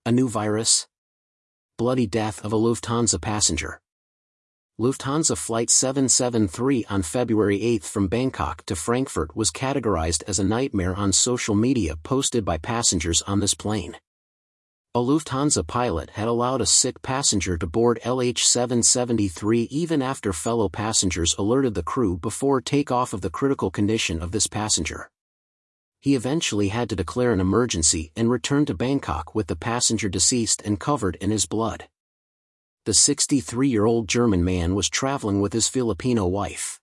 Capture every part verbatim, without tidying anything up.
A new virus? Bloody death of a Lufthansa passenger. Lufthansa Flight seven seven three on February eighth from Bangkok to Frankfurt was categorized as a nightmare on social media posted by passengers on this plane. A Lufthansa pilot had allowed a sick passenger to board L H seven seventy-three even after fellow passengers alerted the crew before takeoff of the critical condition of this passenger. He eventually had to declare an emergency and return to Bangkok with the passenger deceased and covered in his blood. The sixty-three-year-old German man was traveling with his Filipino wife.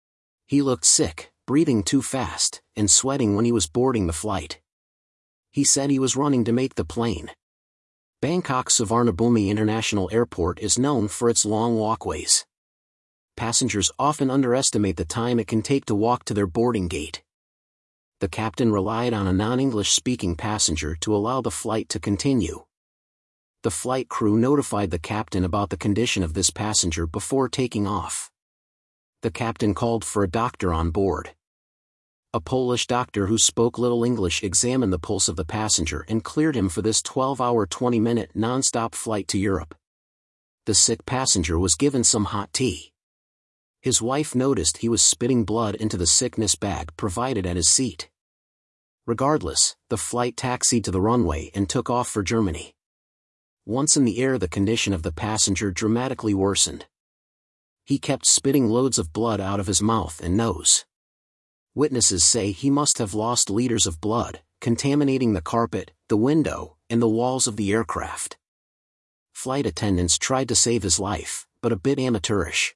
He looked sick, breathing too fast, and sweating when he was boarding the flight. He said he was running to make the plane. Bangkok Suvarnabhumi International Airport is known for its long walkways. Passengers often underestimate the time it can take to walk to their boarding gate. The captain relied on a non-English speaking passenger to allow the flight to continue. The flight crew notified the captain about the condition of this passenger before taking off. The captain called for a doctor on board. A Polish doctor who spoke little English examined the pulse of the passenger and cleared him for this twelve-hour twenty-minute non-stop flight to Europe. The sick passenger was given some hot tea. His wife noticed he was spitting blood into the sickness bag provided at his seat. Regardless, the flight taxied to the runway and took off for Germany. Once in the air, the condition of the passenger dramatically worsened. He kept spitting loads of blood out of his mouth and nose. Witnesses say he must have lost liters of blood, contaminating the carpet, the window, and the walls of the aircraft. Flight attendants tried to save his life, but a bit amateurish.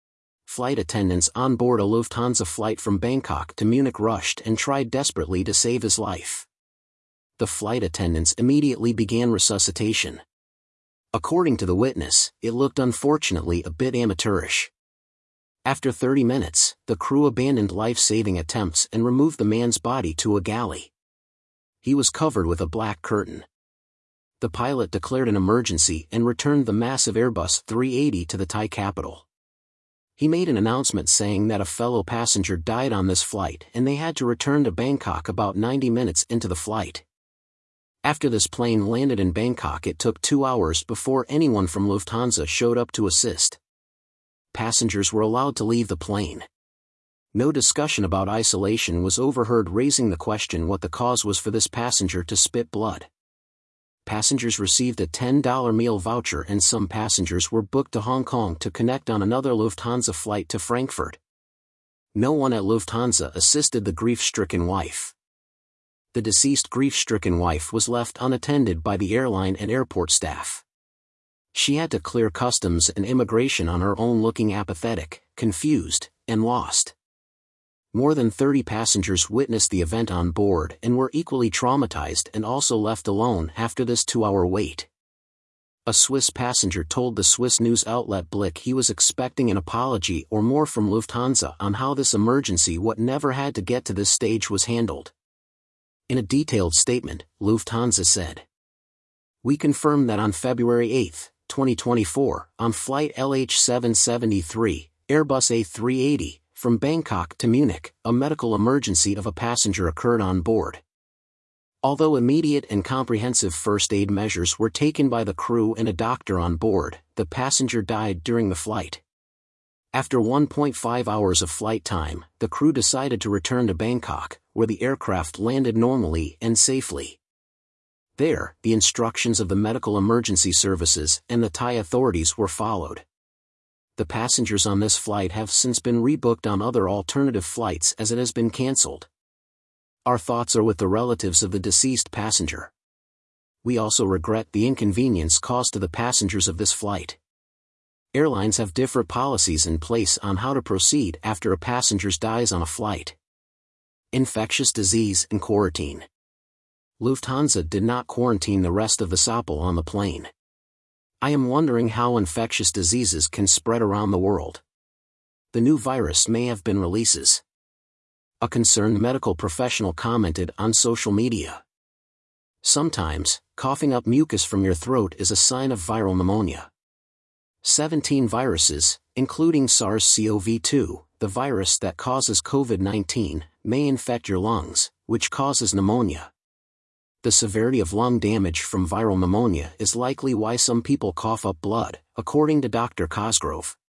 Flight attendants on board a Lufthansa flight from Bangkok to Munich rushed and tried desperately to save his life. The flight attendants immediately began resuscitation. According to the witness, it looked unfortunately a bit amateurish. After thirty minutes, the crew abandoned life-saving attempts and removed the man's body to a galley. He was covered with a black curtain. The pilot declared an emergency and returned the massive Airbus three eighty to the Thai capital. He made an announcement saying that a fellow passenger died on this flight and they had to return to Bangkok about ninety minutes into the flight. After this plane landed in Bangkok, it took two hours before anyone from Lufthansa showed up to assist. Passengers were allowed to leave the plane. No discussion about isolation was overheard, raising the question what the cause was for this passenger to spit blood. Passengers received a ten dollar meal voucher and some passengers were booked to Hong Kong to connect on another Lufthansa flight to Frankfurt. No one at Lufthansa assisted the grief-stricken wife. The deceased grief-stricken wife was left unattended by the airline and airport staff. She had to clear customs and immigration on her own, looking apathetic, confused, and lost. More than thirty passengers witnessed the event on board and were equally traumatized and also left alone after this two-hour wait. A Swiss passenger told the Swiss news outlet Blick he was expecting an apology or more from Lufthansa on how this emergency, what never had to get to this stage, was handled. In a detailed statement, Lufthansa said, "We confirm that on February eighth, twenty twenty-four, on flight L H seven seventy-three, Airbus A three eighty, from Bangkok to Munich, a medical emergency of a passenger occurred on board. Although immediate and comprehensive first aid measures were taken by the crew and a doctor on board, the passenger died during the flight. After one point five hours of flight time, the crew decided to return to Bangkok, where the aircraft landed normally and safely. There, the instructions of the medical emergency services and the Thai authorities were followed. The passengers on this flight have since been rebooked on other alternative flights as it has been cancelled. Our thoughts are with the relatives of the deceased passenger. We also regret the inconvenience caused to the passengers of this flight. Airlines have different policies in place on how to proceed after a passenger dies on a flight. Infectious disease and quarantine. Lufthansa did not quarantine the rest of the S A P L on the plane. I am wondering how infectious diseases can spread around the world. The new virus may have been releases. A concerned medical professional commented on social media. Sometimes, coughing up mucus from your throat is a sign of viral pneumonia. seventeen viruses, including SARS C o V two, the virus that causes COVID nineteen, may infect your lungs, which causes pneumonia. The severity of lung damage from viral pneumonia is likely why some people cough up blood, according to Doctor Cosgrove.